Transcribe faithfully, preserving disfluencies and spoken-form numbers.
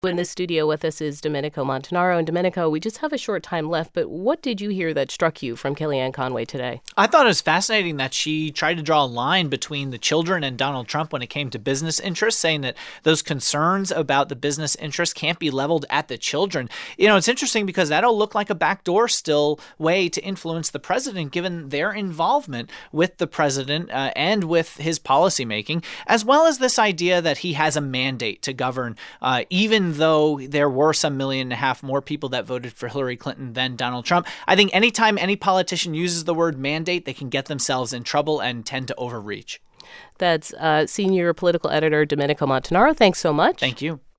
In the studio with us is Domenico Montanaro. And Domenico, we just have a short time left, but what did you hear that struck you from Kellyanne Conway today? I thought it was fascinating that she tried to draw a line between the children and Donald Trump when it came to business interests, saying that those concerns about the business interests can't be leveled at the children. You know, it's interesting because that'll look like a backdoor still way to influence the president, given their involvement with the president uh, and with his policymaking, as well as this idea that he has a mandate to govern, uh, even though there were some million and a half more people that voted for Hillary Clinton than Donald Trump. I think anytime any politician uses the word mandate, they can get themselves in trouble and tend to overreach. That's uh, senior political editor Domenico Montanaro. Thanks so much. Thank you.